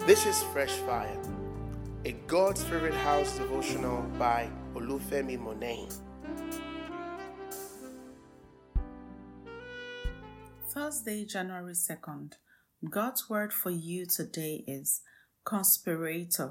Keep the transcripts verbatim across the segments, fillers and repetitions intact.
This is Fresh Fire, a God's Favorite House devotional by Olufemi Monet. Thursday, January second. God's word for you today is conspirator.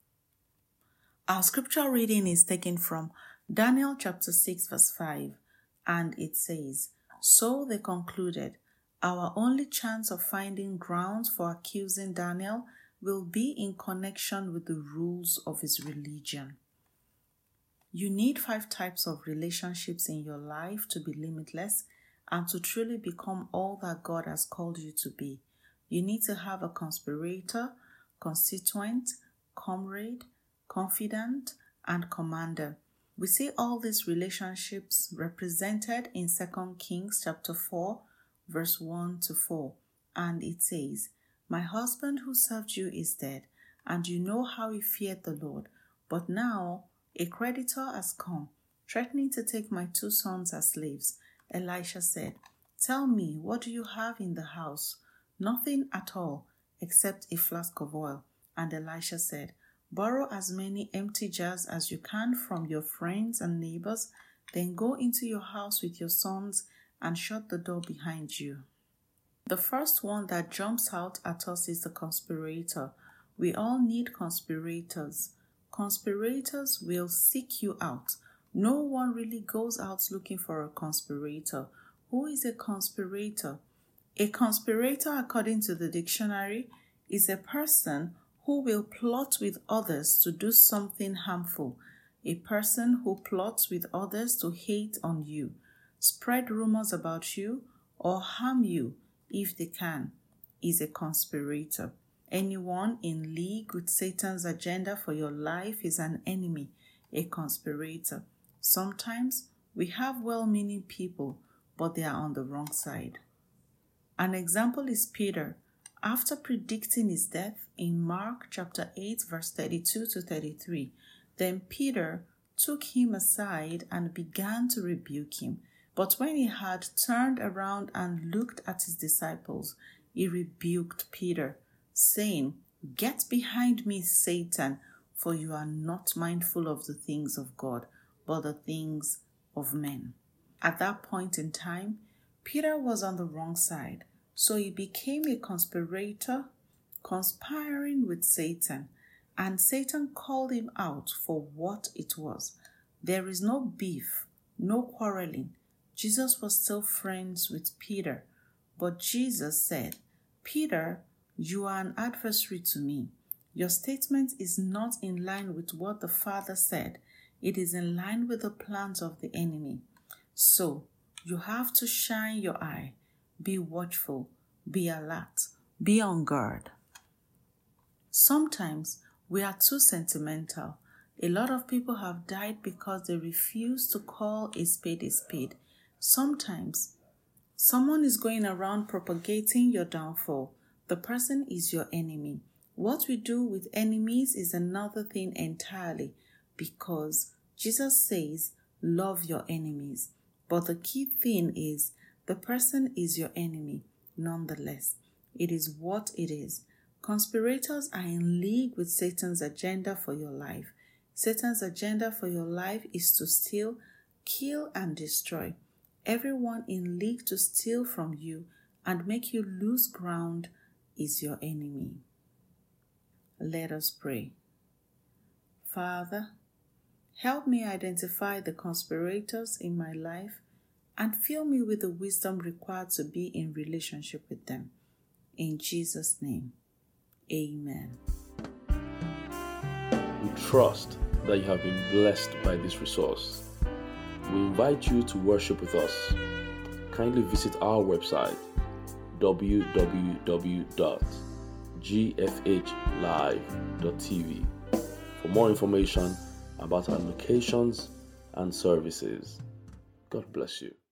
Our scripture reading is taken from Daniel chapter six verse five, and it says, "So they concluded, our only chance of finding grounds for accusing Daniel will be in connection with the rules of his religion." You need five types of relationships in your life to be limitless and to truly become all that God has called you to be. You need to have a conspirator, constituent, comrade, confidant, and commander. We see all these relationships represented in Second Kings chapter four, verse one to four, and it says, "My husband who served you is dead, and you know how he feared the Lord. But now a creditor has come, threatening to take my two sons as slaves." Elisha said, "Tell me, what do you have in the house?" "Nothing at all, except a flask of oil." And Elisha said, "Borrow as many empty jars as you can from your friends and neighbors, then go into your house with your sons and shut the door behind you." The first one that jumps out at us is the conspirator. We all need conspirators. Conspirators will seek you out. No one really goes out looking for a conspirator. Who is a conspirator? A conspirator, according to the dictionary, is a person who will plot with others to do something harmful. A person who plots with others to hate on you, spread rumors about you, or harm you if they can, is a conspirator. Anyone in league with Satan's agenda for your life is an enemy, a conspirator. Sometimes we have well-meaning people, but they are on the wrong side. An example is Peter. After predicting his death in Mark chapter eight, verse thirty-two to thirty-three, then Peter took him aside and began to rebuke him. But when he had turned around and looked at his disciples, he rebuked Peter, saying, "Get behind me, Satan, for you are not mindful of the things of God, but the things of men." At that point in time, Peter was on the wrong side, so he became a conspirator, conspiring with Satan, and Satan called him out for what it was. There is no beef, no quarreling. Jesus was still friends with Peter, but Jesus said, "Peter, you are an adversary to me. Your statement is not in line with what the Father said. It is in line with the plans of the enemy. So you have to shine your eye. Be watchful, be alert, be on guard." Sometimes we are too sentimental. A lot of people have died because they refuse to call a spade a spade. Sometimes someone is going around propagating your downfall. The person is your enemy. What we do with enemies is another thing entirely, because Jesus says, "Love your enemies." But the key thing is, the person is your enemy nonetheless. It is what it is. Conspirators are in league with Satan's agenda for your life. Satan's agenda for your life is to steal, kill, and destroy. Everyone in league to steal from you and make you lose ground is your enemy. Let us pray. Father, help me identify the conspirators in my life and fill me with the wisdom required to be in relationship with them. In Jesus' name, amen. We trust that you have been blessed by this resource. We invite you to worship with us. Kindly visit our website, w w w dot g f h live dot t v, for more information about our locations and services. God bless you.